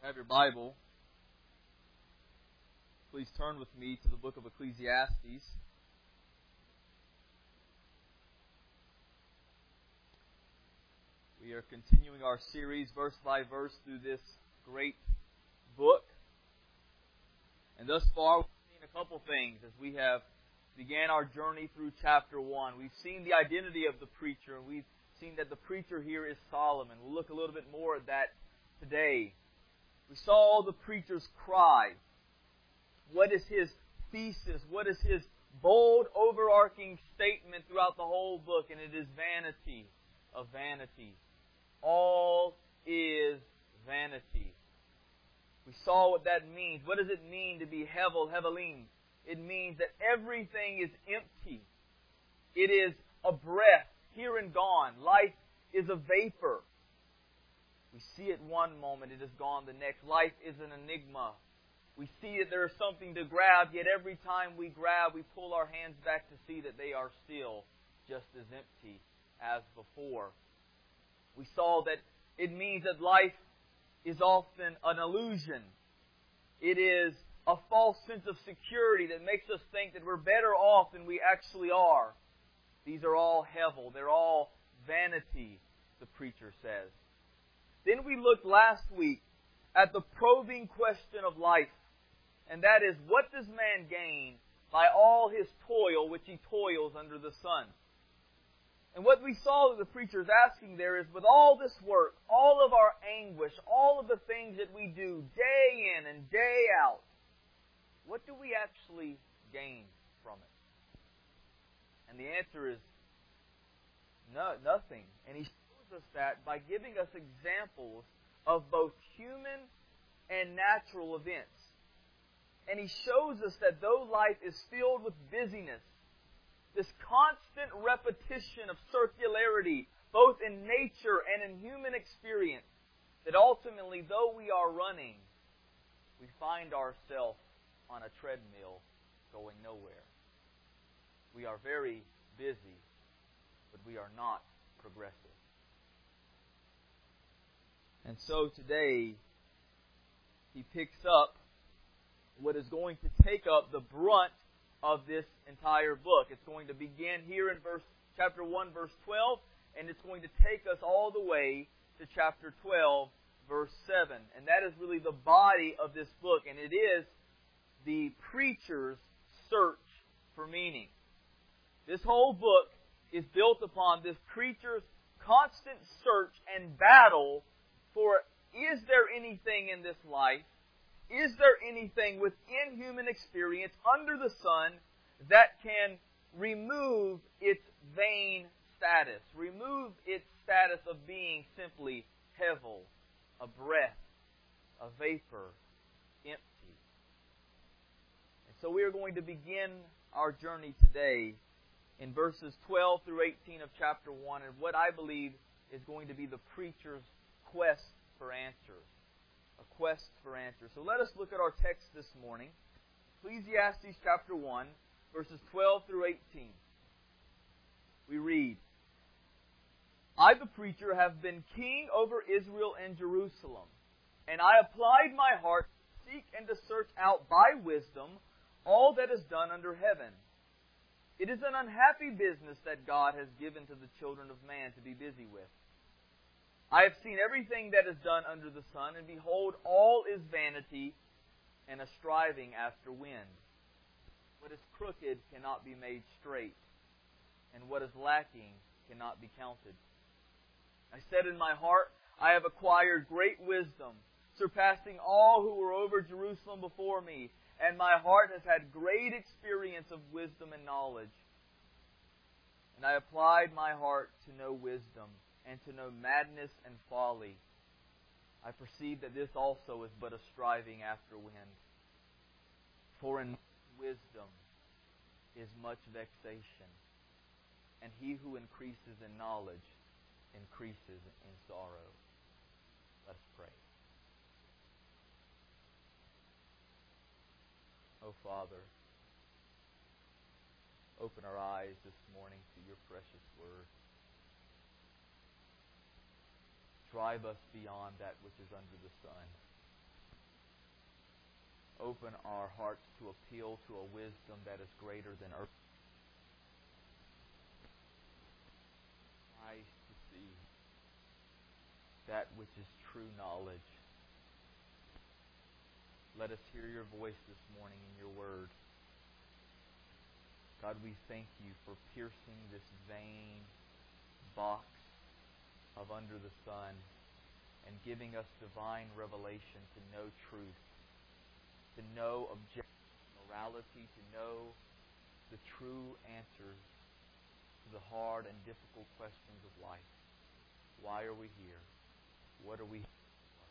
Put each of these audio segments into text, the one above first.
Have your Bible, please turn with me to the book of Ecclesiastes. We are continuing our series verse by verse through this great book. And thus far, we've seen a couple things as we have began our journey through chapter 1. We've seen the identity of the preacher, and we've seen that the preacher here is Solomon. We'll look a little bit more at that today. We saw the preacher's cry. What is his thesis? What is his bold, overarching statement throughout the whole book? And it is vanity of vanity. All is vanity. We saw what that means. What does it mean to be hevel, hevelim? It means that everything is empty. It is a breath, here and gone. Life is a vapor. We see it one moment, it is gone the next. Life is an enigma. We see that there is something to grab, yet every time we grab, we pull our hands back to see that they are still just as empty as before. We saw that it means that life is often an illusion. It is a false sense of security that makes us think that we're better off than we actually are. These are all hevel. They're all vanity, the preacher says. Then we looked last week at the probing question of life. And that is, what does man gain by all his toil which he toils under the sun? And what we saw that the preacher is asking there is, with all this work, all of our anguish, all of the things that we do day in and day out, what do we actually gain from it? And the answer is nothing. And he shows us that by giving us examples of both human and natural events. And he shows us that though life is filled with busyness, this constant repetition of circularity, both in nature and in human experience, that ultimately, though we are running, we find ourselves on a treadmill going nowhere. We are very busy, but we are not progressive. And so today, he picks up what is going to take up the brunt of this entire book. It's going to begin here in chapter 1, verse 12, and it's going to take us all the way to chapter 12, verse 7. And that is really the body of this book, and it is the preacher's search for meaning. This whole book is built upon this preacher's constant search and battle for, is there anything in this life? Is there anything within human experience under the sun that can remove its vain status? Remove its status of being simply hevel, a breath, a vapor, empty. And so we are going to begin our journey today in verses 12 through 18 of chapter 1, and what I believe is going to be the preacher's quest for answers. A quest for answers. So let us look at our text this morning. Ecclesiastes chapter 1, verses 12 through 18. We read, I, the preacher, have been king over Israel and Jerusalem, and I applied my heart to seek and to search out by wisdom all that is done under heaven. It is an unhappy business that God has given to the children of man to be busy with. I have seen everything that is done under the sun, and behold, all is vanity and a striving after wind. What is crooked cannot be made straight, and what is lacking cannot be counted. I said in my heart, I have acquired great wisdom, surpassing all who were over Jerusalem before me, and my heart has had great experience of wisdom and knowledge. And I applied my heart to know wisdom, and to know madness and folly. I perceive that this also is but a striving after wind. For in wisdom is much vexation, and he who increases in knowledge increases in sorrow. Let's pray. Oh, Father, open our eyes this morning to your precious word. Drive us beyond that which is under the sun. open our hearts to appeal to a wisdom that is greater than earth. Eyes to see that which is true knowledge. Let us hear your voice this morning in your word. God, we thank you for piercing this vain box of under the sun and giving us divine revelation to know truth, to know objective morality, to know the true answers to the hard and difficult questions of life. Why are we here? What are we here for?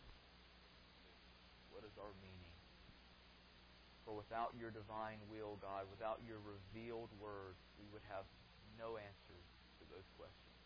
What is our meaning? For without your divine will, God, without your revealed word, we would have no answers to those questions.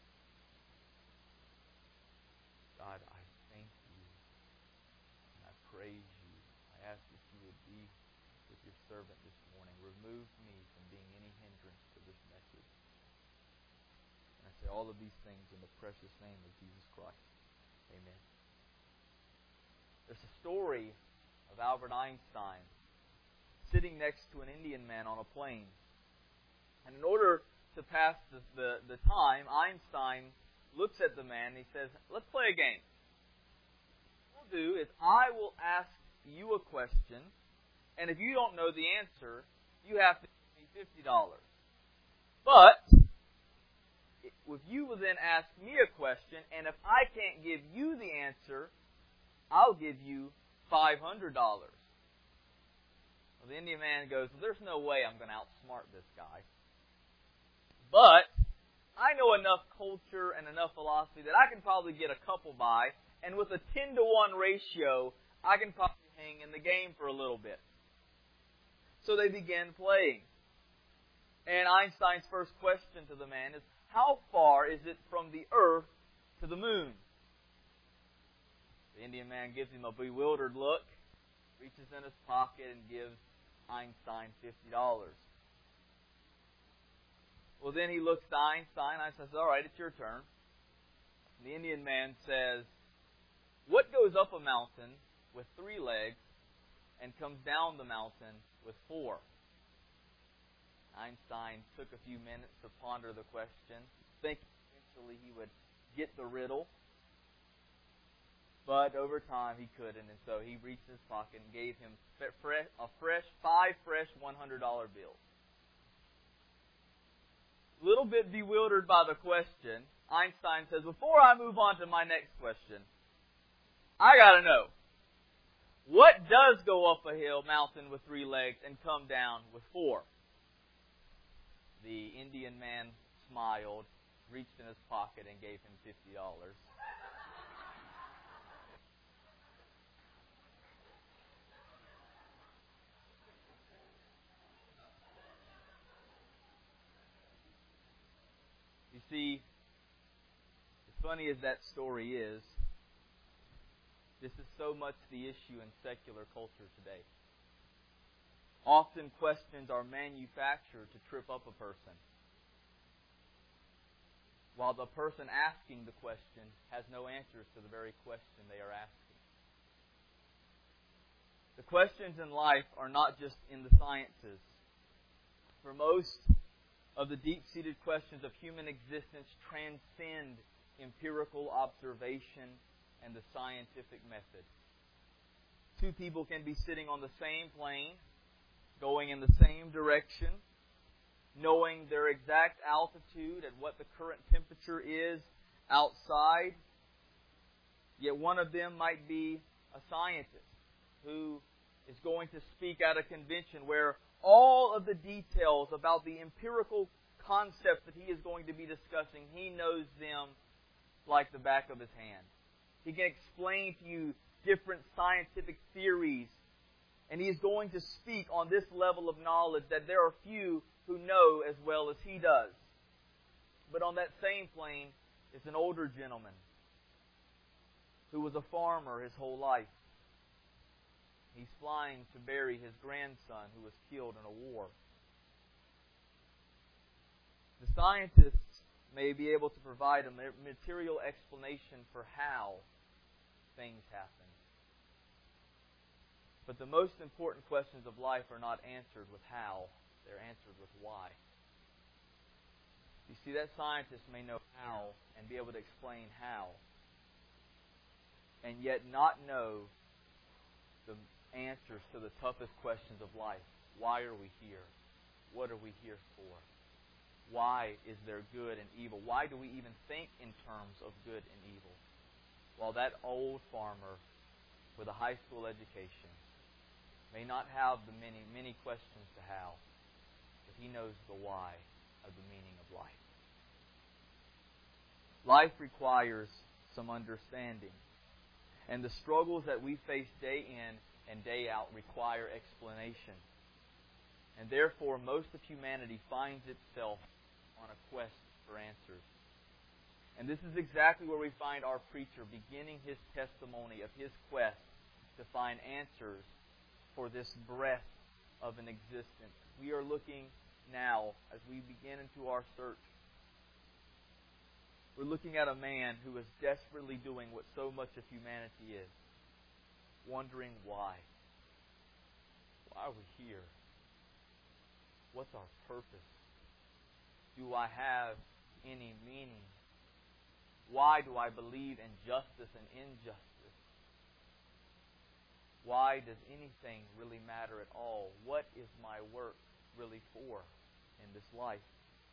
God, I thank you and I praise you. I ask that you would be with your servant this morning. Remove me from being any hindrance to this message. And I say all of these things in the precious name of Jesus Christ. Amen. There's a story of Albert Einstein sitting next to an Indian man on a plane. And in order to pass the time, Einstein looks at the man and he says, let's play a game. What we'll do is I will ask you a question, and if you don't know the answer, you have to give me $50. But if you will then ask me a question, and if I can't give you the answer, I'll give you $500. Well, the Indian man goes, well, there's no way I'm going to outsmart this guy. But I know enough culture and enough philosophy that I can probably get a couple by, and with a 10-to-1 ratio, I can probably hang in the game for a little bit. So they begin playing. And Einstein's first question to the man is, how far is it from the earth to the moon? The Indian man gives him a bewildered look, reaches in his pocket, and gives Einstein $50. Well, then he looks to Einstein. Einstein says, all right, it's your turn. And the Indian man says, what goes up a mountain with 3 legs and comes down the mountain with 4? Einstein took a few minutes to ponder the question, thinking eventually he would get the riddle. But over time he couldn't, and so he reached his pocket and gave him 5 fresh $100 bills. A little bit bewildered by the question, Einstein says, before I move on to my next question, I got to know, what does go up a mountain with 3 legs and come down with 4? The Indian man smiled, reached in his pocket, and gave him $50. You see, as funny as that story is, this is so much the issue in secular culture today. Often questions are manufactured to trip up a person, while the person asking the question has no answers to the very question they are asking. The questions in life are not just in the sciences. For most of the deep-seated questions of human existence transcend empirical observation and the scientific method. 2 people can be sitting on the same plane, going in the same direction, knowing their exact altitude and what the current temperature is outside. Yet one of them might be a scientist who is going to speak at a convention where all of the details about the empirical concepts that he is going to be discussing, he knows them like the back of his hand. He can explain to you different scientific theories, and he is going to speak on this level of knowledge that there are few who know as well as he does. But on that same plane is an older gentleman who was a farmer his whole life. He's flying to bury his grandson who was killed in a war. The scientists may be able to provide a material explanation for how things happen. But the most important questions of life are not answered with how. They're answered with why. You see, that scientist may know how and be able to explain how, and yet not know the answers to the toughest questions of life. Why are we here? What are we here for? Why is there good and evil? Why do we even think in terms of good and evil? While that old farmer with a high school education may not have the many questions to how, but he knows the why of the meaning of life. Life requires some understanding. And the struggles that we face day in and day out require explanation. And therefore, most of humanity finds itself on a quest for answers. And this is exactly where we find our preacher beginning his testimony of his quest to find answers for this breath of an existence. We are looking now, as we begin into our search, we're looking at a man who is desperately doing what so much of humanity is, wondering why. Why are we here? What's our purpose? Do I have any meaning? Why do I believe in justice and injustice? Why does anything really matter at all? What is my work really for in this life?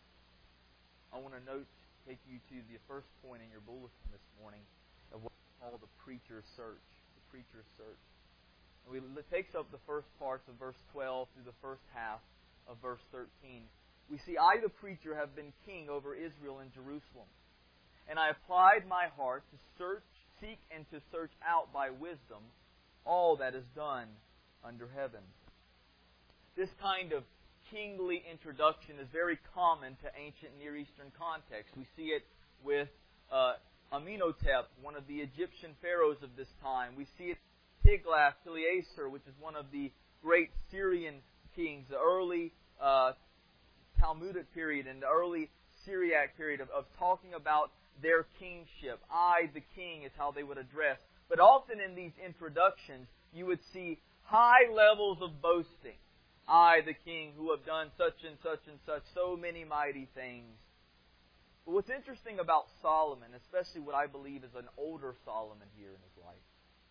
I want to take you to the first point in your bulletin this morning of what we call the preacher's search. The preacher's search. And it takes up the first parts of verse 12 through the first half of verse 13. We see, I, the preacher, have been king over Israel and Jerusalem. And I applied my heart to seek and to search out by wisdom all that is done under heaven. This kind of kingly introduction is very common to ancient Near Eastern contexts. We see it with Amenhotep, one of the Egyptian pharaohs of this time. We see it with Tiglath-Pileser, which is one of the great Syrian kings, the early Talmudic period and the early Syriac period of talking about their kingship. I, the king, is how they would address. But often in these introductions, you would see high levels of boasting. I, the king, who have done such and such and such, so many mighty things. But what's interesting about Solomon, especially what I believe is an older Solomon here in his life,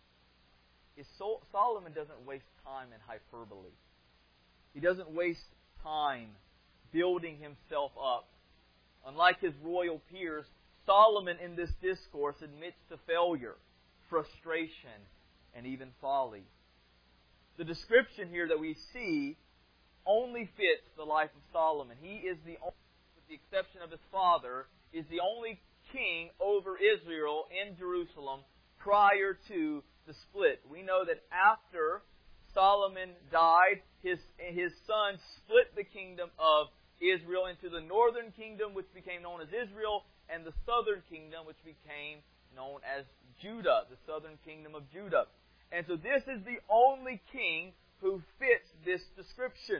is Solomon doesn't waste time in hyperbole. He doesn't waste time building himself up. Unlike his royal peers, Solomon in this discourse admits to failure, frustration, and even folly. The description here that we see only fits the life of Solomon. He is the only, with the exception of his father, is the only king over Israel in Jerusalem prior to the split. We know that after Solomon died, his son split the kingdom of Israel into the northern kingdom, which became known as Israel, and the southern kingdom, which became known as Judah, the southern kingdom of Judah. And so this is the only king who fits this description.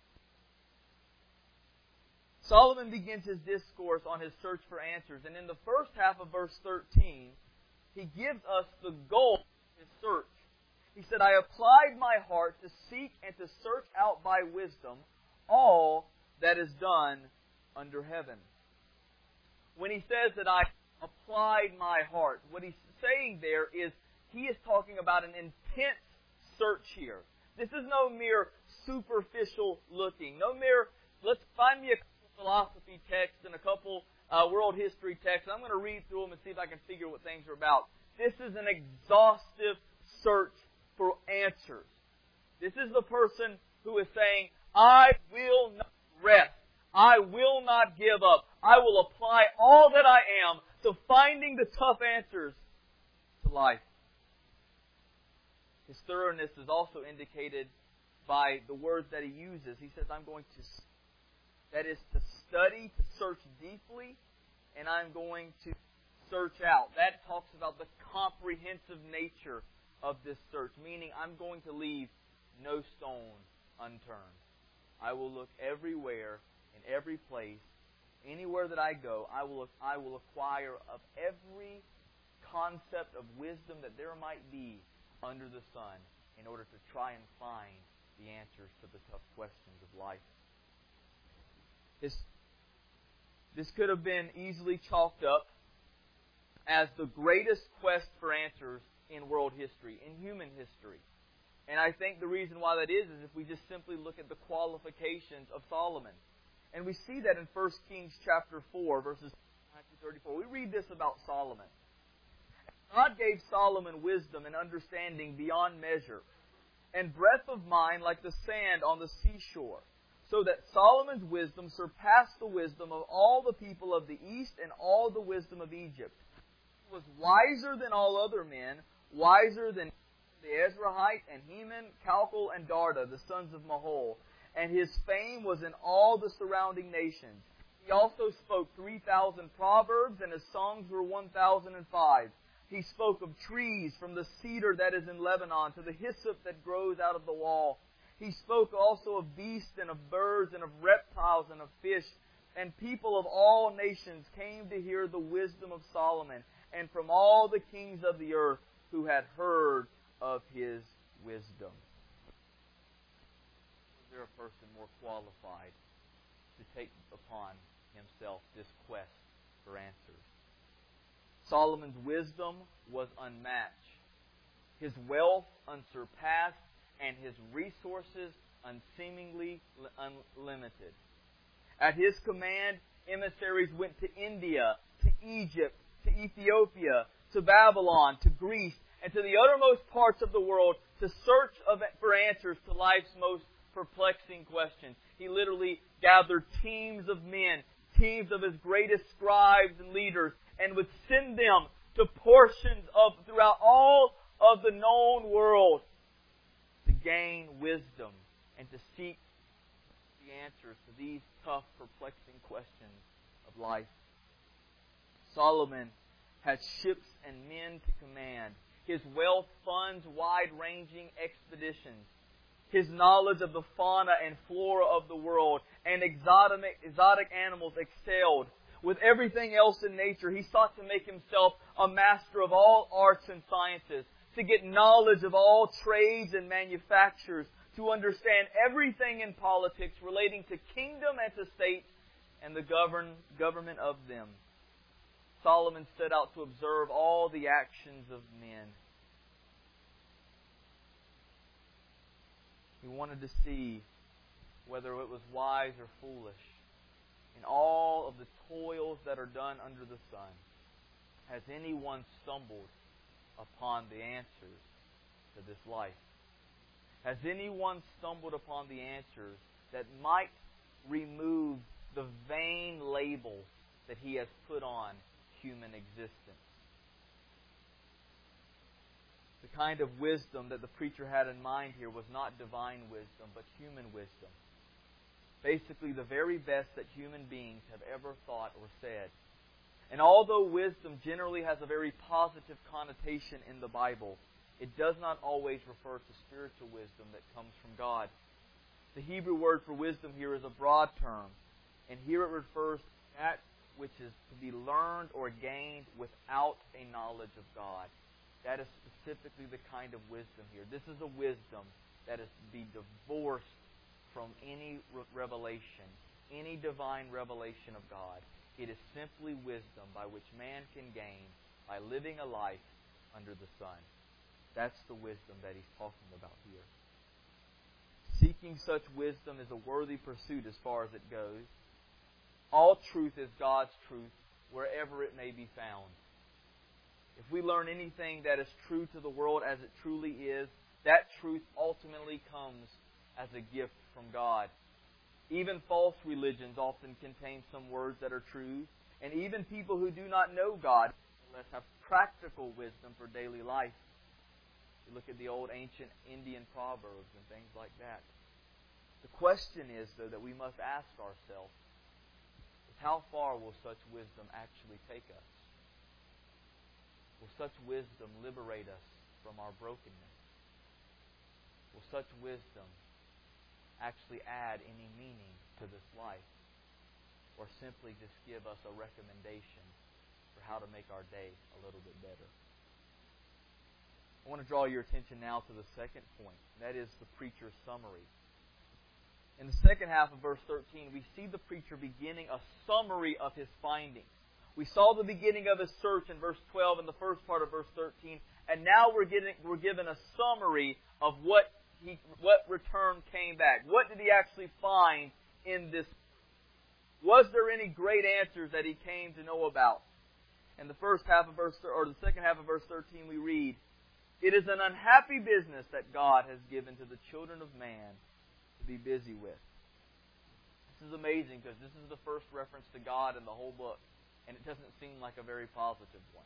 Solomon begins his discourse on his search for answers. And in the first half of verse 13, he gives us the goal of his search. He said, I applied my heart to seek and to search out by wisdom all that is done under heaven. When he says that I applied my heart, what he's saying there is he is talking about an intense search here. This is no mere superficial looking. No mere, let's find me a couple philosophy texts and a couple world history texts. I'm going to read through them and see if I can figure what things are about. This is an exhaustive search for answers. This is the person who is saying, I will not rest. I will not give up. I will apply all that I am to finding the tough answers to life. His thoroughness is also indicated by the words that he uses. He says, I'm going to, that is to study, to search deeply, and I'm going to search out. That talks about the comprehensive nature of this search, meaning I'm going to leave no stone unturned. I will look everywhere, in every place, anywhere that I go. I will acquire of every concept of wisdom that there might be under the sun, in order to try and find the answers to the tough questions of life. This could have been easily chalked up as the greatest quest for answers in world history, in human history. And I think the reason why that is if we just simply look at the qualifications of Solomon. And we see that in 1 Kings chapter 4, verses 9 to 34. We read this about Solomon. God gave Solomon wisdom and understanding beyond measure, and breadth of mind like the sand on the seashore, so that Solomon's wisdom surpassed the wisdom of all the people of the east and all the wisdom of Egypt. He was wiser than all other men, wiser than the Ezrahite and Heman, Calcol, and Darda, the sons of Mahol, and his fame was in all the surrounding nations. He also spoke 3,000 proverbs, and his songs were 1,005. He spoke of trees, from the cedar that is in Lebanon to the hyssop that grows out of the wall. He spoke also of beasts and of birds and of reptiles and of fish. And people of all nations came to hear the wisdom of Solomon, and from all the kings of the earth who had heard of his wisdom. Was there a person more qualified to take upon himself this quest for answers? Solomon's wisdom was unmatched, his wealth unsurpassed, and his resources unseemingly unlimited. At his command, emissaries went to India, to Egypt, to Ethiopia, to Babylon, to Greece, and to the uttermost parts of the world to search for answers to life's most perplexing questions. He literally gathered teams of men, teams of his greatest scribes and leaders, and would send them to portions of throughout all of the known world to gain wisdom and to seek the answers to these tough, perplexing questions of life. Solomon had ships and men to command. His wealth funds wide-ranging expeditions. His knowledge of the fauna and flora of the world and exotic animals excelled. With everything else in nature, he sought to make himself a master of all arts and sciences, to get knowledge of all trades and manufactures, to understand everything in politics relating to kingdom and to state and the government of them. Solomon set out to observe all the actions of men. He wanted to see whether it was wise or foolish in all of the toils that are done under the sun. Has anyone stumbled upon the answers to this life? Has anyone stumbled upon the answers that might remove the vain label that he has put on human existence? The kind of wisdom that the preacher had in mind here was not divine wisdom, but human wisdom. Basically, the very best that human beings have ever thought or said. And although wisdom generally has a very positive connotation in the Bible, it does not always refer to spiritual wisdom that comes from God. The Hebrew word for wisdom here is a broad term, and here it refers to that which is to be learned or gained without a knowledge of God. That is specifically the kind of wisdom here. This is a wisdom that is to be divorced from any revelation, any divine revelation of God. It is simply wisdom by which man can gain by living a life under the sun. That's the wisdom that he's talking about here. Seeking such wisdom is a worthy pursuit as far as it goes. All truth is God's truth wherever it may be found. If we learn anything that is true to the world as it truly is, that truth ultimately comes as a gift from God. Even false religions often contain some words that are true, and even people who do not know God have practical wisdom for daily life. You look at the old ancient Indian proverbs and things like that. The question is, though, that we must ask ourselves, is how far will such wisdom actually take us? Will such wisdom liberate us from our brokenness? Will such wisdom actually add any meaning to this life? Or simply just give us a recommendation for how to make our day a little bit better? I want to draw your attention now to the second point. That is the preacher's summary. In the second half of verse 13, we see the preacher beginning a summary of his findings. We saw the beginning of his search in verse 12 and the first part of verse 13, and now we're given a summary of what return came back. What did he actually find in this? Was there any great answers that he came to know about? In the second half of verse 13, we read, "It is an unhappy business that God has given to the children of man to be busy with." This is amazing because this is the first reference to God in the whole book, and it doesn't seem like a very positive one.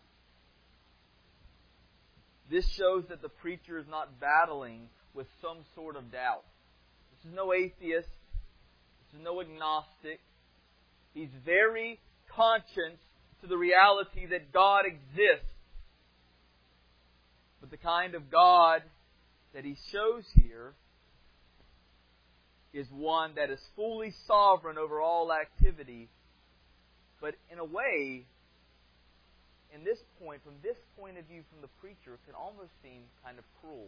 This shows that the preacher is not battling with some sort of doubt. This is no atheist. This is no agnostic. He's very conscious to the reality that God exists. But the kind of God that he shows here is one that is fully sovereign over all activity. But in a way, from this point of view from the preacher, it can almost seem kind of cruel.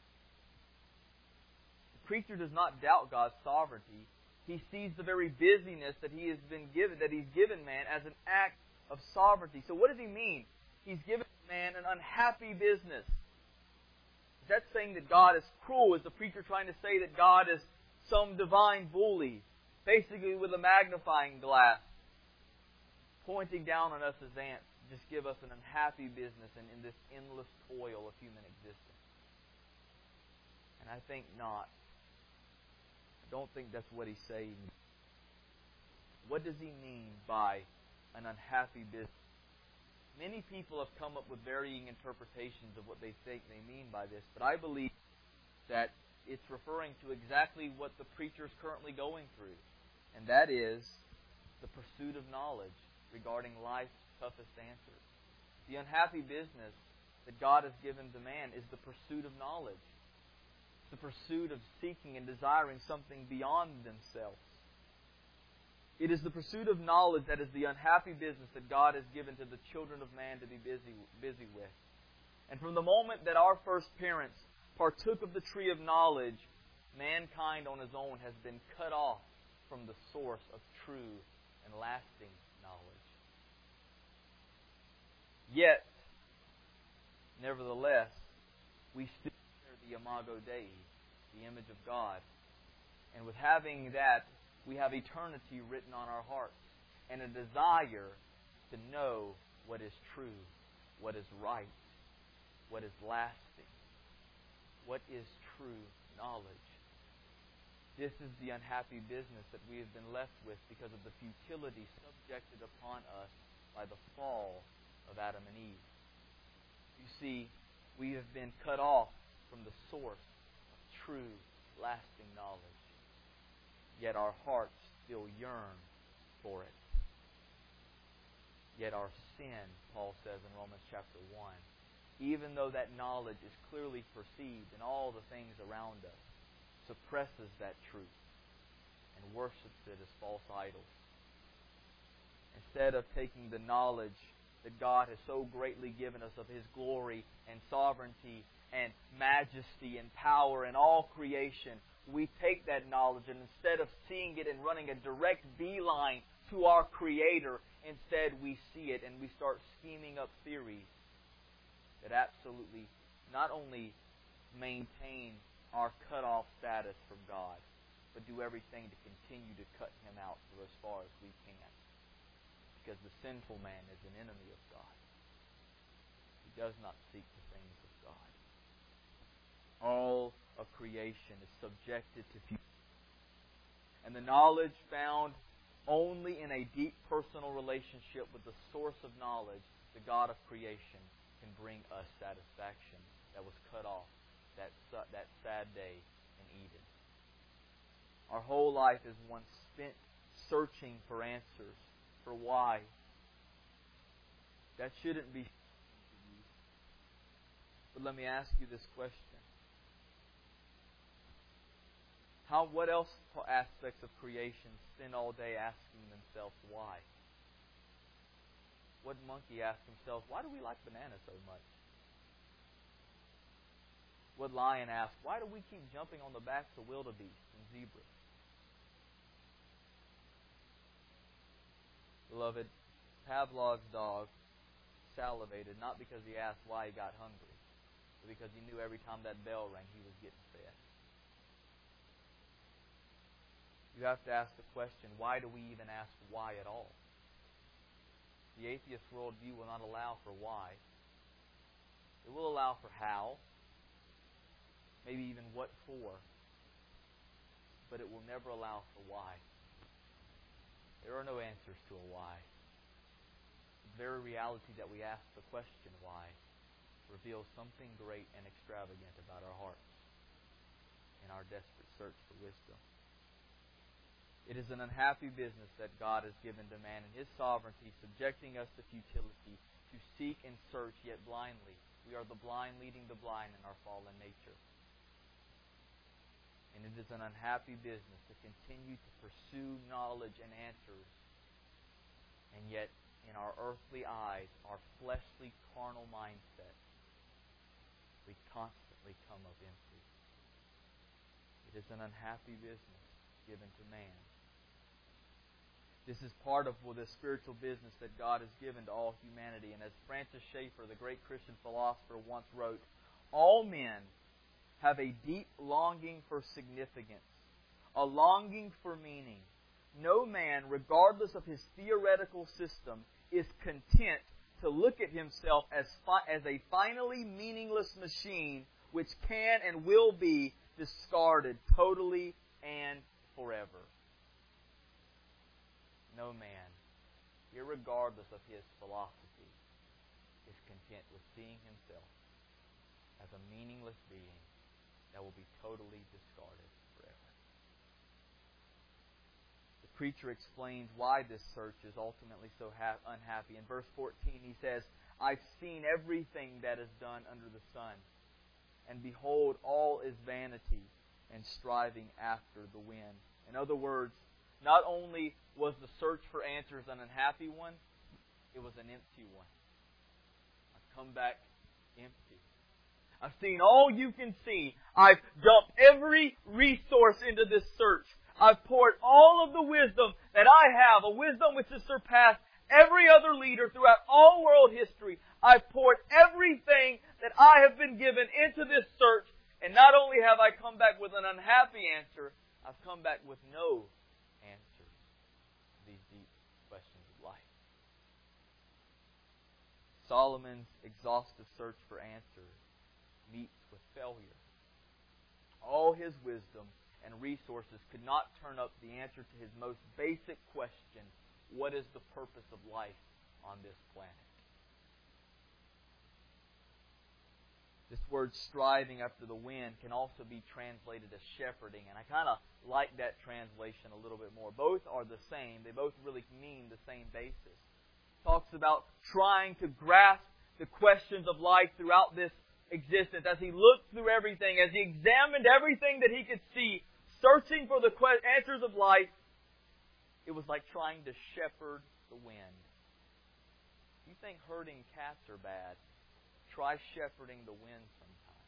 The preacher does not doubt God's sovereignty. He sees the very busyness that he's given man as an act of sovereignty. So what does he mean? He's given man an unhappy business. Is that saying that God is cruel? Is the preacher trying to say that God is some divine bully, basically with a magnifying glass, pointing down on us as ants, to just give us an unhappy business and in this endless toil of human existence? And I think not. I don't think that's what he's saying. What does he mean by an unhappy business? Many people have come up with varying interpretations of what they think they mean by this, but I believe that it's referring to exactly what the preacher is currently going through, and that is the pursuit of knowledge regarding life's toughest answers. The unhappy business that God has given to man is the pursuit of knowledge. It's the pursuit of seeking and desiring something beyond themselves. It is the pursuit of knowledge that is the unhappy business that God has given to the children of man to be busy with. And from the moment that our first parents partook of the tree of knowledge, mankind on his own has been cut off from the source of true and lasting knowledge. Yet, nevertheless, we still bear the imago Dei, the image of God. And with having that, we have eternity written on our hearts and a desire to know what is true, what is right, what is lasting, what is true knowledge. This is the unhappy business that we have been left with because of the futility subjected upon us by the fall of Adam and Eve. You see, we have been cut off from the source of true, lasting knowledge. Yet our hearts still yearn for it. Yet our sin, Paul says in Romans chapter 1, even though that knowledge is clearly perceived in all the things around us, suppresses that truth and worships it as false idols. Instead of taking the knowledge that God has so greatly given us of His glory and sovereignty and majesty and power in all creation, we take that knowledge and instead of seeing it and running a direct beeline to our Creator, instead we see it and we start scheming up theories that absolutely not only maintain our cut-off status from God, but do everything to continue to cut Him out for as far as we can. Because the sinful man is an enemy of God. He does not seek the things of God. All of creation is subjected to futility. And the knowledge found only in a deep personal relationship with the source of knowledge, the God of creation, can bring us satisfaction that was cut off that sad day in Eden. Our whole life is one spent searching for answers, for why. That shouldn't be. But let me ask you this question. What else aspects of creation spend all day asking themselves why? What monkey asks himself, why do we like bananas so much? What lion asked, why do we keep jumping on the backs of wildebeest and zebras? Beloved, Pavlov's dog salivated not because he asked why he got hungry, but because he knew every time that bell rang he was getting fed. You have to ask the question, why do we even ask why at all? The atheist worldview will not allow for why. It will allow for how, maybe even what for, but it will never allow for why. There are no answers to a why. The very reality that we ask the question why reveals something great and extravagant about our hearts in our desperate search for wisdom. It is an unhappy business that God has given to man in His sovereignty, subjecting us to futility, to seek and search yet blindly. We are the blind leading the blind in our fallen nature. And it is an unhappy business to continue to pursue knowledge and answers, and yet in our earthly eyes, our fleshly, carnal mindset, we constantly come up empty. It is an unhappy business given to man. This is part of the spiritual business that God has given to all humanity. And as Francis Schaeffer, the great Christian philosopher, once wrote, all men have a deep longing for significance, a longing for meaning. No man, regardless of his theoretical system, is content to look at himself as a finally meaningless machine which can and will be discarded totally and forever. No man, irregardless of his philosophy, is content with seeing himself as a meaningless being that will be totally discarded forever. The preacher explains why this search is ultimately so unhappy. In verse 14 he says, I've seen everything that is done under the sun, and behold, all is vanity and striving after the wind. In other words, not only was the search for answers an unhappy one, it was an empty one. I've come back empty. I've seen all you can see. I've dumped every resource into this search. I've poured all of the wisdom that I have, a wisdom which has surpassed every other leader throughout all world history. I've poured everything that I have been given into this search, and not only have I come back with an unhappy answer, I've come back with no answer to these deep questions of life. Solomon's exhaustive search for answers meets with failure. All his wisdom and resources could not turn up the answer to his most basic question, what is the purpose of life on this planet? This word striving after the wind can also be translated as shepherding, and I kind of like that translation a little bit more. Both are the same. They both really mean the same basis. It talks about trying to grasp the questions of life throughout this existence. As he looked through everything, as he examined everything that he could see, searching for the answers of life, it was like trying to shepherd the wind. If you think herding cats are bad, try shepherding the wind sometime.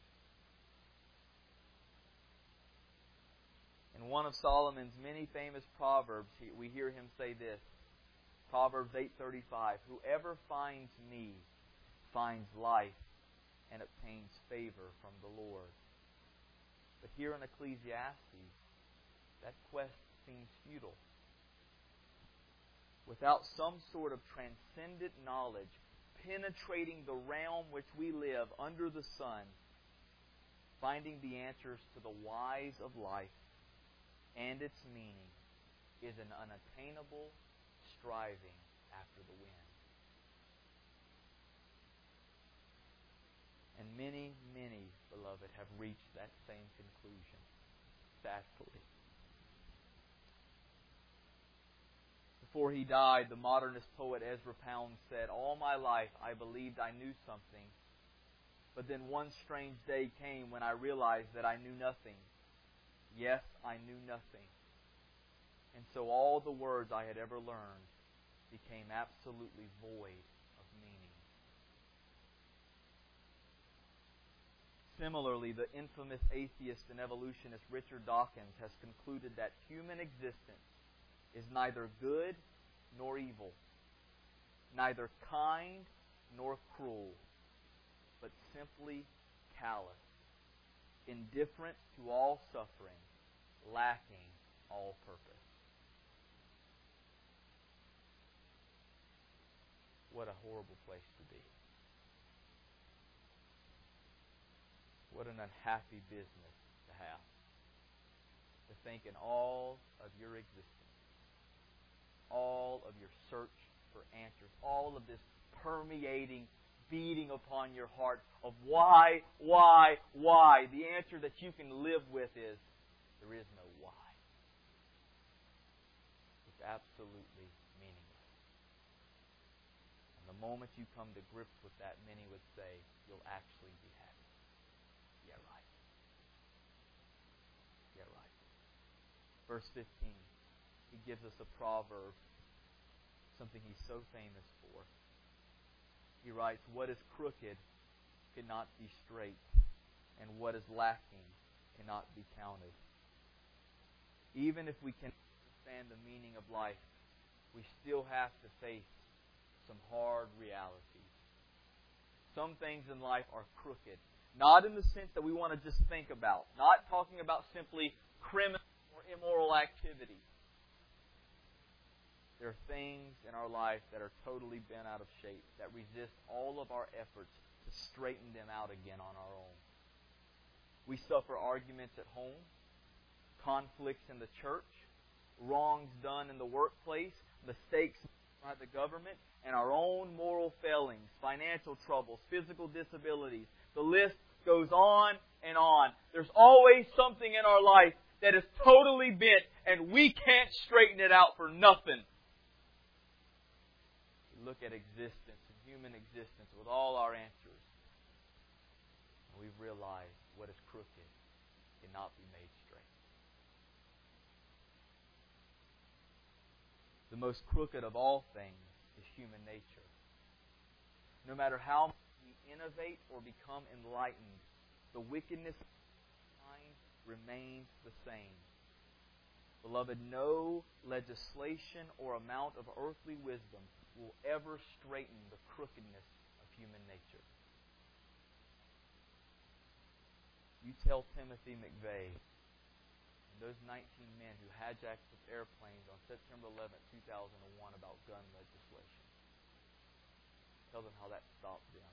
In one of Solomon's many famous proverbs, we hear him say this, Proverbs 8:35, whoever finds me finds life and obtains favor from the Lord. But here in Ecclesiastes, that quest seems futile. Without some sort of transcendent knowledge penetrating the realm which we live under the sun, finding the answers to the whys of life and its meaning is an unattainable striving after the wind. And many, many, beloved, have reached that same conclusion, sadly. Before he died, the modernist poet Ezra Pound said, all my life I believed I knew something, but then one strange day came when I realized that I knew nothing. Yes, I knew nothing. And so all the words I had ever learned became absolutely void of meaning. Similarly, the infamous atheist and evolutionist Richard Dawkins has concluded that human existence is neither good nor evil, neither kind nor cruel, but simply callous, indifferent to all suffering, lacking all purpose. What a horrible place to be. What an unhappy business to have. To think in all of your existence, all of your search for answers, all of this permeating, beating upon your heart of why. The answer that you can live with is, there is no why. It's absolutely meaningless. And the moment you come to grips with that, many would say, you'll actually be happy. Yeah, right. Yeah, right. Verse 15, he gives us a proverb, something he's so famous for. He writes, what is crooked cannot be straight, and what is lacking cannot be counted. Even if we can understand the meaning of life, we still have to face some hard realities. Some things in life are crooked. Not in the sense that we want to just think about. Not talking about simply criminal or immoral activity. There are things in our life that are totally bent out of shape, that resist all of our efforts to straighten them out again on our own. We suffer arguments at home, conflicts in the church, wrongs done in the workplace, mistakes by the government, and our own moral failings, financial troubles, physical disabilities. The list goes on and on. There's always something in our life that is totally bent, and we can't straighten it out for nothing. We look at existence and human existence with all our answers, and we've realized what is crooked cannot be made straight. The most crooked of all things is human nature. No matter how much we innovate or become enlightened, the wickedness of mankind remains the same. Beloved, no legislation or amount of earthly wisdom will ever straighten the crookedness of human nature. You tell Timothy McVeigh and those 19 men who hijacked the airplanes on September 11, 2001 about gun legislation. Tell them how that stopped them.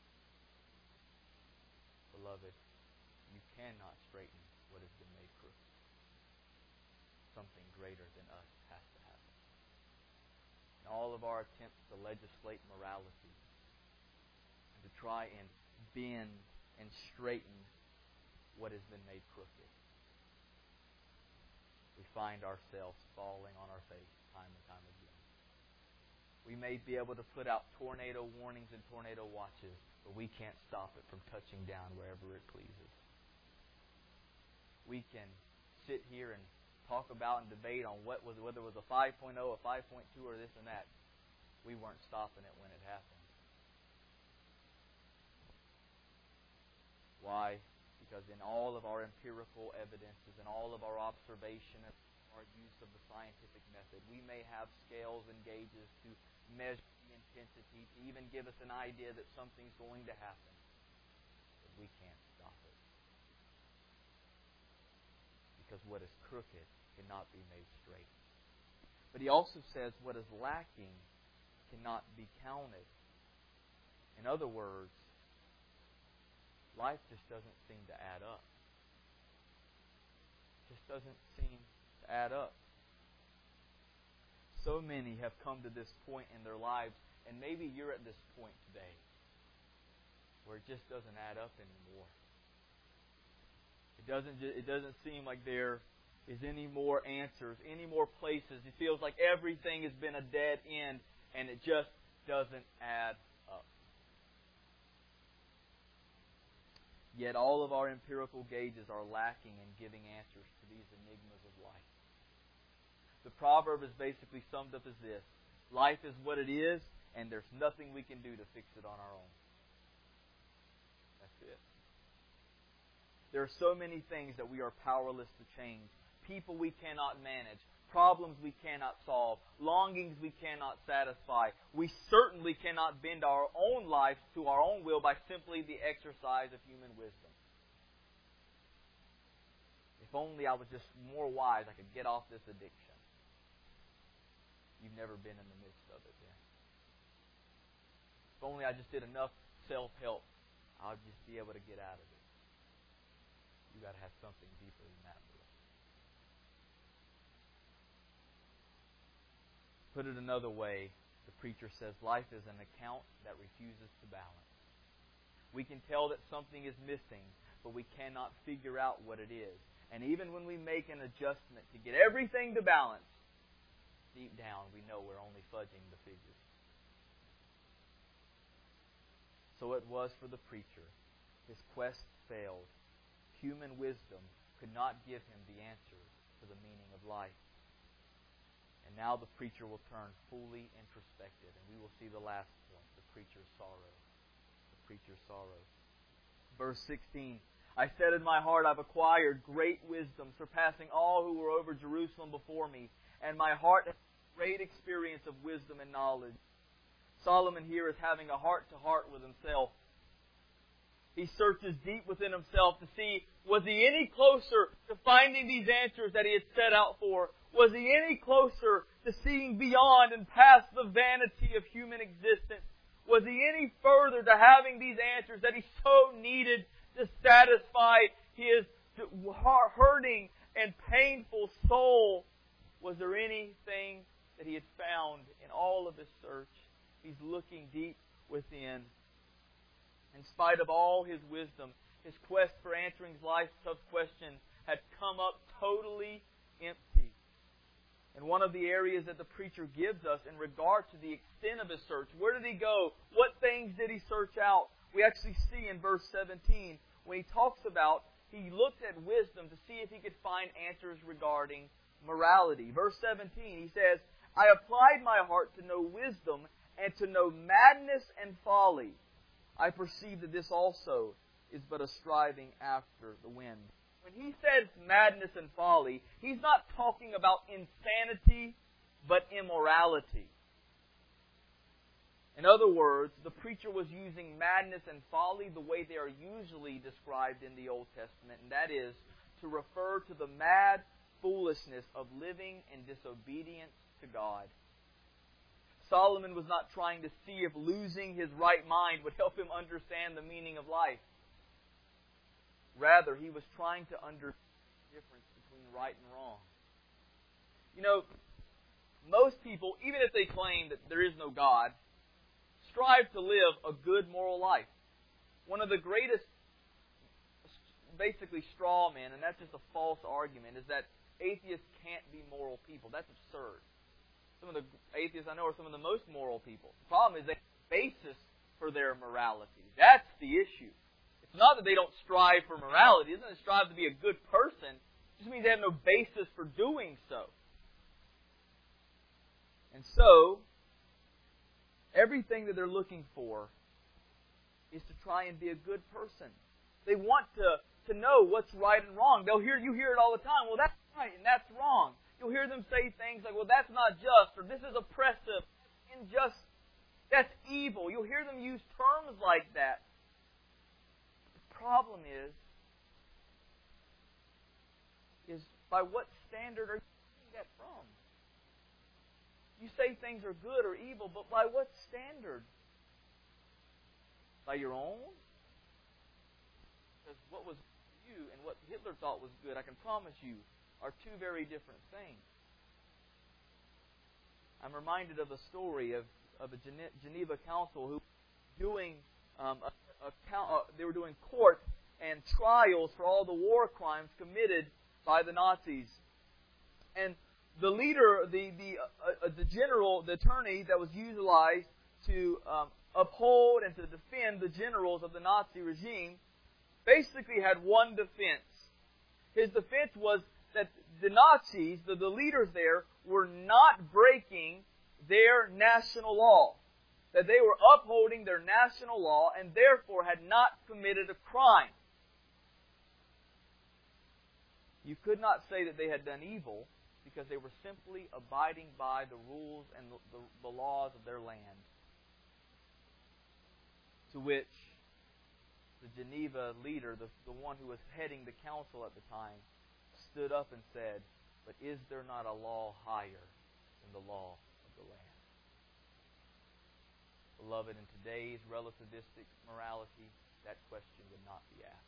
Beloved, you cannot straighten what has been made crooked. Something greater than us has to happen. In all of our attempts to legislate morality and to try and bend and straighten what has been made crooked, we find ourselves falling on our face time and time again. We may be able to put out tornado warnings and tornado watches, but we can't stop it from touching down wherever it pleases. We can sit here and talk about and debate on whether it was a 5.0, a 5.2, or this and that. We weren't stopping it when it happened. Why? Because in all of our empirical evidences and all of our observation and our use of the scientific method, we may have scales and gauges to measure the intensity, to even give us an idea that something's going to happen. But we can't stop it. Because what is crooked cannot be made straight. But he also says what is lacking cannot be counted. In other words, life just doesn't seem to add up. It just doesn't seem to add up. So many have come to this point in their lives, and maybe you're at this point today, where it just doesn't add up anymore. It doesn't seem like there is any more answers, any more places. It feels like everything has been a dead end, and it just doesn't add up. Yet all of our empirical gauges are lacking in giving answers to these enigmas of life. The proverb is basically summed up as this: life is what it is, and there's nothing we can do to fix it on our own. That's it. There are so many things that we are powerless to change. People we cannot manage. Problems we cannot solve. Longings we cannot satisfy. We certainly cannot bend our own lives to our own will by simply the exercise of human wisdom. If only I was just more wise, I could get off this addiction. You've never been in the midst of it then. If only I just did enough self-help, I'll just be able to get out of it. You've got to have something deeper than that. Put it another way, the preacher says life is an account that refuses to balance. We can tell that something is missing, but we cannot figure out what it is. And even when we make an adjustment to get everything to balance, deep down we know we're only fudging the figures. So it was for the preacher. His quest failed. Human wisdom could not give him the answer to the meaning of life. And now the preacher will turn fully introspective, and we will see the last point, the preacher's sorrow. The preacher's sorrow. Verse 16, I said in my heart, I've acquired great wisdom, surpassing all who were over Jerusalem before me, and my heart has great experience of wisdom and knowledge. Solomon here is having a heart-to-heart with himself. He searches deep within himself to see, was he any closer to finding these answers that he had set out for? Was he any closer to seeing beyond and past the vanity of human existence? Was he any further to having these answers that he so needed to satisfy his hurting and painful soul? Was there anything that he had found in all of his search? He's looking deep within. In spite of all his wisdom, his quest for answering life's tough questions had come up totally empty. And one of the areas that the preacher gives us in regard to the extent of his search, where did he go? What things did he search out? We actually see in verse 17, when he talks about, he looked at wisdom to see if he could find answers regarding morality. Verse 17, he says, I applied my heart to know wisdom and to know madness and folly. I perceive that this also is but a striving after the wind. When he says madness and folly, he's not talking about insanity, but immorality. In other words, the preacher was using madness and folly the way they are usually described in the Old Testament, and that is to refer to the mad foolishness of living in disobedience to God. Solomon was not trying to see if losing his right mind would help him understand the meaning of life. Rather, he was trying to understand the difference between right and wrong. You know, most people, even if they claim that there is no God, strive to live a good moral life. One of the greatest, basically, straw men, and that's just a false argument, is that atheists can't be moral people. That's absurd. Some of the atheists I know are some of the most moral people. The problem is they have a basis for their morality. That's the issue. It's not that they don't strive for morality. It doesn't strive to be a good person. It just means they have no basis for doing so. And so, everything that they're looking for is to try and be a good person. They want to know what's right and wrong. You hear it all the time. Well, that's right and that's wrong. You'll hear them say things like, well, that's not just, or this is oppressive, unjust, that's evil. You'll hear them use terms like that. The problem is by what standard are you getting that from? You say things are good or evil, but by what standard? By your own? Because what was you and what Hitler thought was good, I can promise you, are two very different things. I'm reminded of a story of a Geneva council who they were doing court and trials for all the war crimes committed by the Nazis. And the leader, the general, the attorney that was utilized to uphold and to defend the generals of the Nazi regime, basically had one defense. His defense was that the Nazis, the leaders there, were not breaking their national law. That they were upholding their national law and therefore had not committed a crime. You could not say that they had done evil because they were simply abiding by the rules and the laws of their land. To which the Geneva leader, the one who was heading the council at the time, stood up and said, "But is there not a law higher than the law of the land?" Beloved, in today's relativistic morality, that question would not be asked.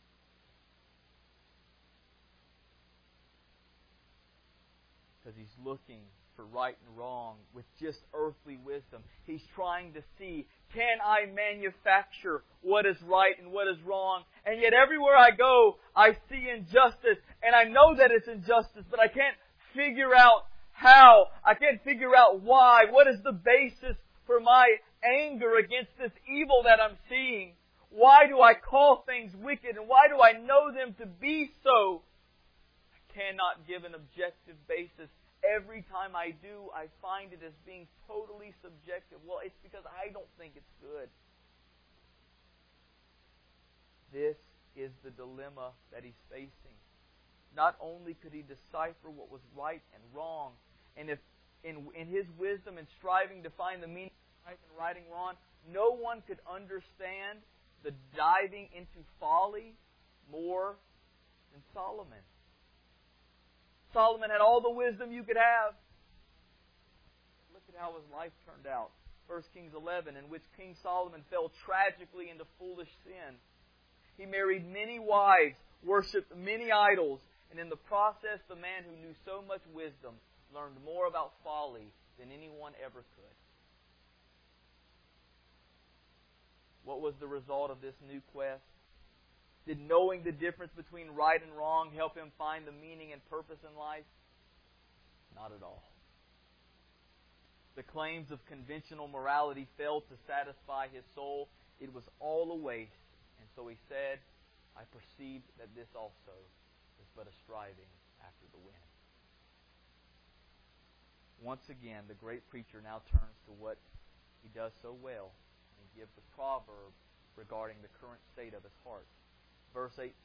Because he's looking for right and wrong with just earthly wisdom. He's trying to see, can I manufacture what is right and what is wrong? And yet everywhere I go, I see injustice. And I know that it's injustice, but I can't figure out how. I can't figure out why. What is the basis for my anger against this evil that I'm seeing? Why do I call things wicked? And why do I know them to be so? Cannot give an objective basis. Every time I do, I find it as being totally subjective. Well, it's because I don't think it's good. This is the dilemma that he's facing. Not only could he decipher what was right and wrong, and if in his wisdom and striving to find the meaning of right and right and wrong, no one could understand the diving into folly more than Solomon. Solomon had all the wisdom you could have. Look at how his life turned out. 1 Kings 11, in which King Solomon fell tragically into foolish sin. He married many wives, worshipped many idols, and in the process, the man who knew so much wisdom learned more about folly than anyone ever could. What was the result of this new quest? Did knowing the difference between right and wrong help him find the meaning and purpose in life? Not at all. The claims of conventional morality failed to satisfy his soul. It was all a waste. And so he said, I perceived that this also is but a striving after the wind. Once again, the great preacher now turns to what he does so well. And he gives a proverb regarding the current state of his heart. Verse 18,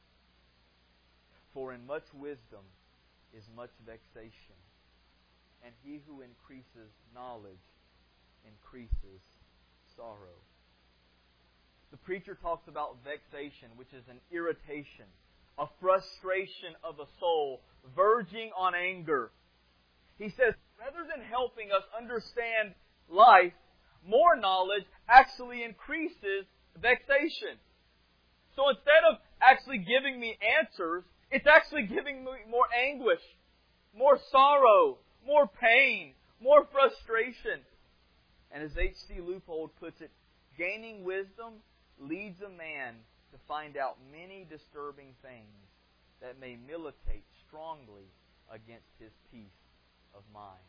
for in much wisdom is much vexation, and he who increases knowledge increases sorrow. The preacher talks about vexation, which is an irritation, a frustration of the soul, verging on anger. He says, rather than helping us understand life, more knowledge actually increases vexation. So instead of actually giving me answers, it's actually giving me more anguish, more sorrow, more pain, more frustration. And as H.C. Leupold puts it, gaining wisdom leads a man to find out many disturbing things that may militate strongly against his peace of mind.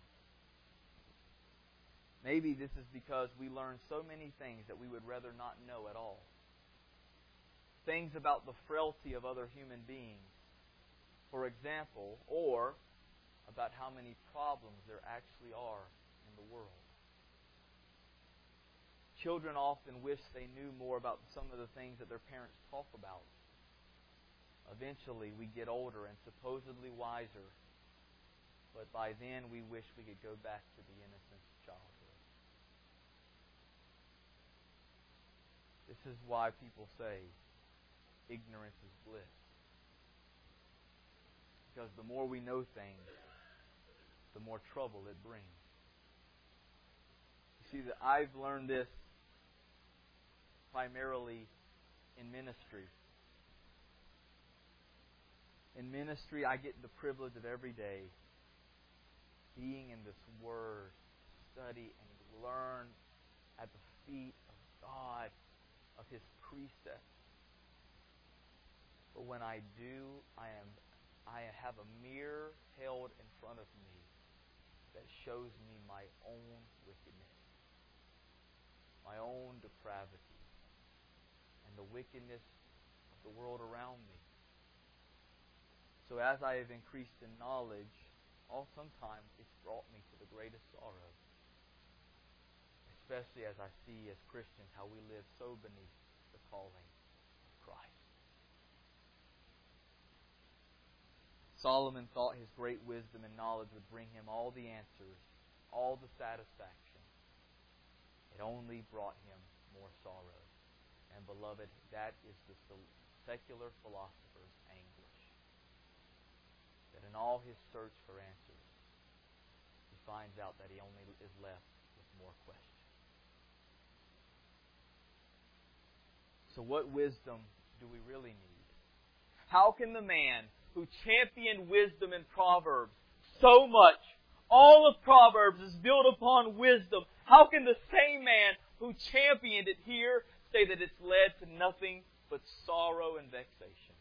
Maybe this is because we learn so many things that we would rather not know at all. Things about the frailty of other human beings, for example, or about how many problems there actually are in the world. Children often wish they knew more about some of the things that their parents talk about. Eventually, we get older and supposedly wiser, but by then we wish we could go back to the innocence of childhood. This is why people say, ignorance is bliss. Because the more we know things, the more trouble it brings. You see, that I've learned this primarily in ministry. In ministry, I get the privilege of every day being in this Word, study and learn at the feet of God, of His precepts. But when I do, I have a mirror held in front of me that shows me my own wickedness, my own depravity, and the wickedness of the world around me. So as I have increased in knowledge, sometimes it's brought me to the greatest sorrow, especially as I see as Christians how we live so beneath the calling of Christ. Solomon thought his great wisdom and knowledge would bring him all the answers, all the satisfaction. It only brought him more sorrow. And beloved, that is the secular philosopher's anguish. That in all his search for answers, he finds out that he only is left with more questions. So what wisdom do we really need? How can the man who championed wisdom in Proverbs so much, all of Proverbs is built upon wisdom, how can the same man who championed it here say that it's led to nothing but sorrow and vexation?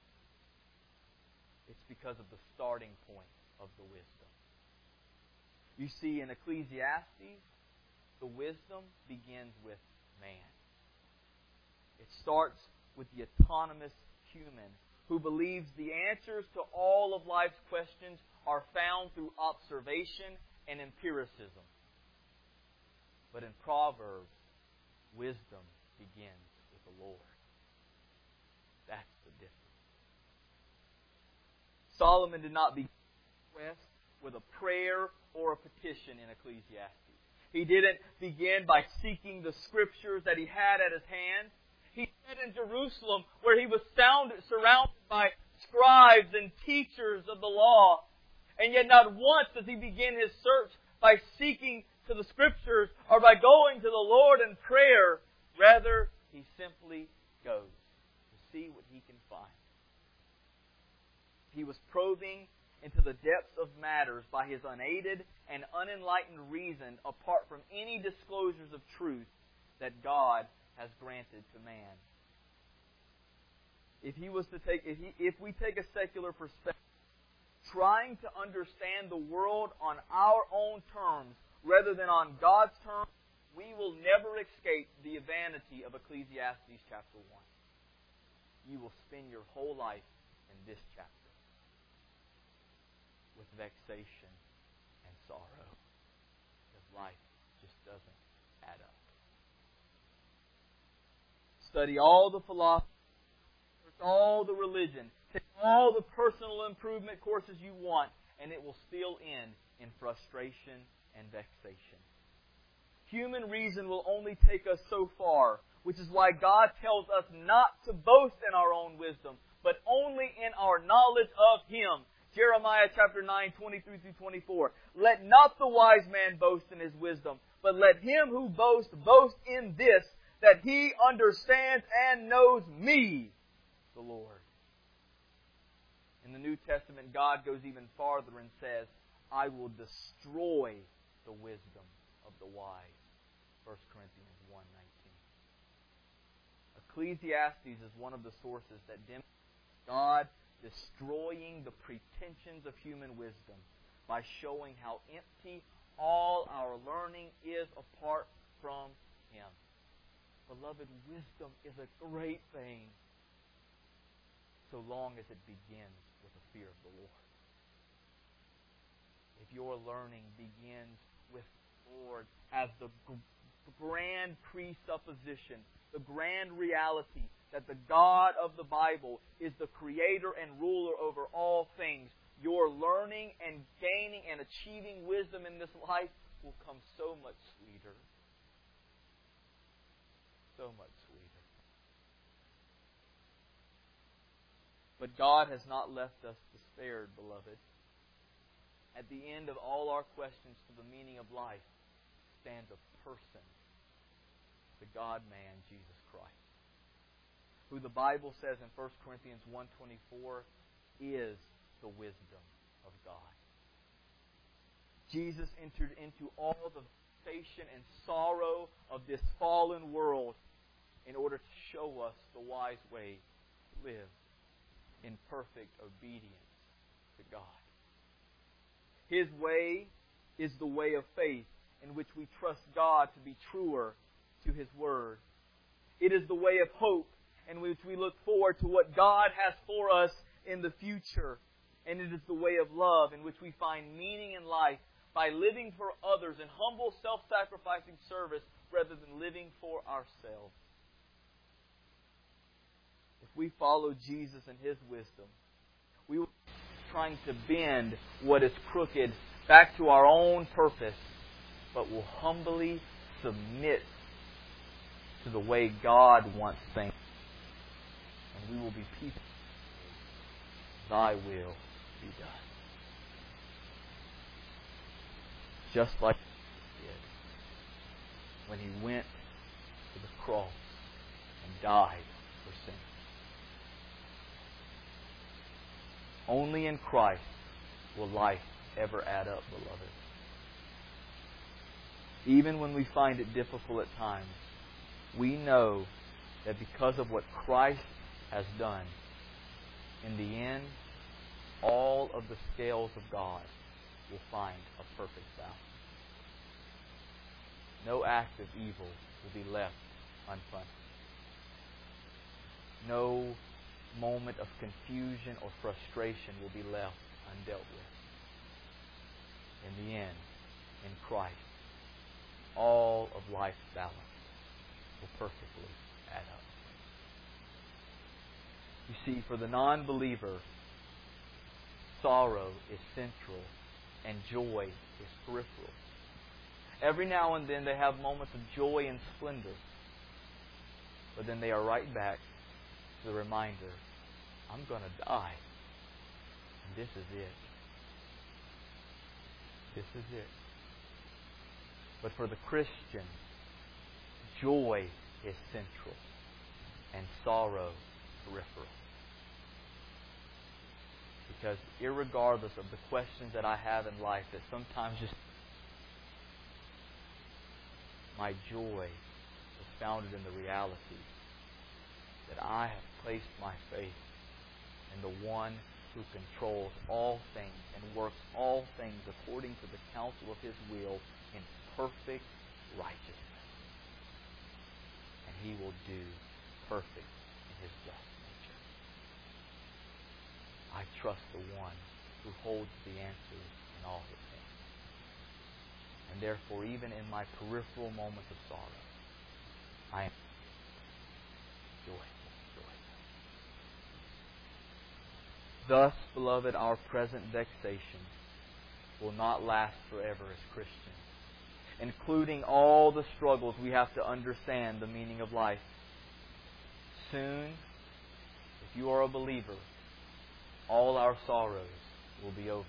It's because of the starting point of the wisdom. You see, in Ecclesiastes, the wisdom begins with man. It starts with the autonomous human who believes the answers to all of life's questions are found through observation and empiricism. But in Proverbs, wisdom begins with the Lord. That's the difference. Solomon did not begin with a prayer or a petition in Ecclesiastes. He didn't begin by seeking the scriptures that he had at his hand. He said in Jerusalem, where he was surrounded by scribes and teachers of the law. And yet not once does he begin his search by seeking to the Scriptures or by going to the Lord in prayer. Rather, he simply goes to see what he can find. He was probing into the depths of matters by his unaided and unenlightened reason apart from any disclosures of truth that God has granted to man. If we take a secular perspective, trying to understand the world on our own terms rather than on God's terms, we will never escape the vanity of Ecclesiastes chapter 1. You will spend your whole life in this chapter with vexation and sorrow, because life just doesn't add up. Study all the philosophy, all the religion, take all the personal improvement courses you want, and it will still end in frustration and vexation. Human reason will only take us so far, which is why God tells us not to boast in our own wisdom, but only in our knowledge of Him. Jeremiah chapter 9, 23 through 24. Let not the wise man boast in his wisdom, but let him who boasts boast in this, that he understands and knows me, the Lord. In the New Testament, God goes even farther and says, I will destroy the wisdom of the wise. 1 Corinthians 1:19. Ecclesiastes is one of the sources that demonstrates God destroying the pretensions of human wisdom by showing how empty all our learning is apart from Him. Beloved, wisdom is a great thing so long as it begins with a fear of the Lord. If your learning begins with the Lord as the grand presupposition, the grand reality that the God of the Bible is the creator and ruler over all things, your learning and gaining and achieving wisdom in this life will come so much sweeter. So much sweeter. But God has not left us despaired, beloved. At the end of all our questions to the meaning of life stands a person, the God-man, Jesus Christ, who the Bible says in 1 Corinthians 1:24 is the wisdom of God. Jesus entered into all the vexation and sorrow of this fallen world in order to show us the wise way to live in perfect obedience to God. His way is the way of faith in which we trust God to be truer to His Word. It is the way of hope in which we look forward to what God has for us in the future. And it is the way of love in which we find meaning in life by living for others in humble, self-sacrificing service rather than living for ourselves. If we follow Jesus and His wisdom, we will trying to bend what is crooked back to our own purpose, but will humbly submit to the way God wants things. And we will be people. Thy will be done. Just like He did when He went to the cross and died for sin. Only in Christ will life ever add up, beloved. Even when we find it difficult at times, we know that because of what Christ has done, in the end, all of the scales of God will find a perfect balance. No act of evil will be left unpunished. No moment of confusion or frustration will be left undealt with. In the end, in Christ, all of life's balance will perfectly add up. You see, for the non-believer, sorrow is central and joy is peripheral. Every now and then they have moments of joy and splendor, but then they are right back to the reminder, I'm going to die, and this is it. This is it. But for the Christian, joy is central and sorrow peripheral. Because irregardless of the questions that I have in life that sometimes just my joy is founded in the reality that I have placed my faith in the one who controls all things and works all things according to the counsel of His will in perfect righteousness. And He will do perfect in His just nature. I trust the one who holds the answers in all His hands. And therefore, even in my peripheral moments of sorrow, I am joyful. Thus, beloved, our present vexation will not last forever as Christians, including all the struggles we have to understand the meaning of life. Soon, if you are a believer, all our sorrows will be over.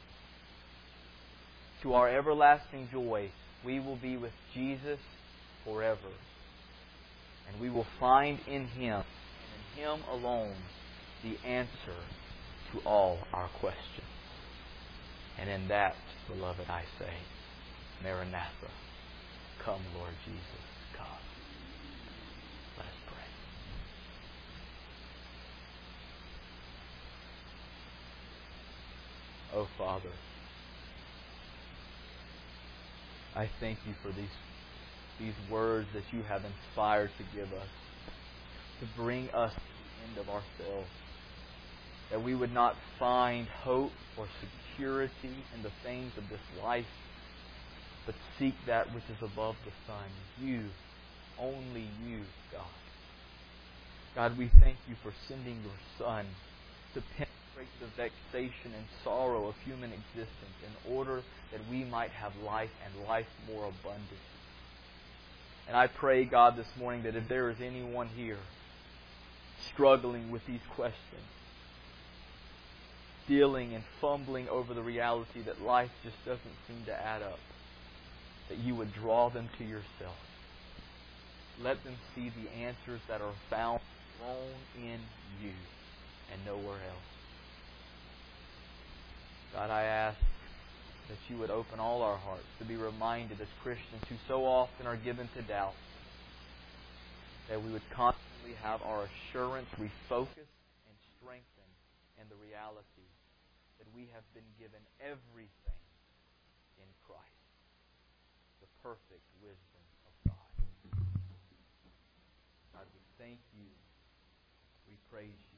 To our everlasting joy, we will be with Jesus forever. And we will find in Him, and in Him alone, the answer to all our questions. And in that, beloved, I say, Maranatha, come, Lord Jesus, come. Let us pray. Oh, Father, I thank You for these words that You have inspired to give us, to bring us to the end of ourselves, that we would not find hope or security in the things of this life, but seek that which is above the sun. You, only You, God. God, we thank You for sending Your Son to penetrate the vexation and sorrow of human existence in order that we might have life and life more abundant. And I pray, God, this morning that if there is anyone here struggling with these questions, dealing and fumbling over the reality that life just doesn't seem to add up, that You would draw them to Yourself. Let them see the answers that are found alone in You and nowhere else. God, I ask that You would open all our hearts to be reminded as Christians who so often are given to doubt, that we would constantly have our assurance refocused and strengthened in the reality that we have been given everything in Christ, the perfect wisdom of God. God, we thank You. We praise You.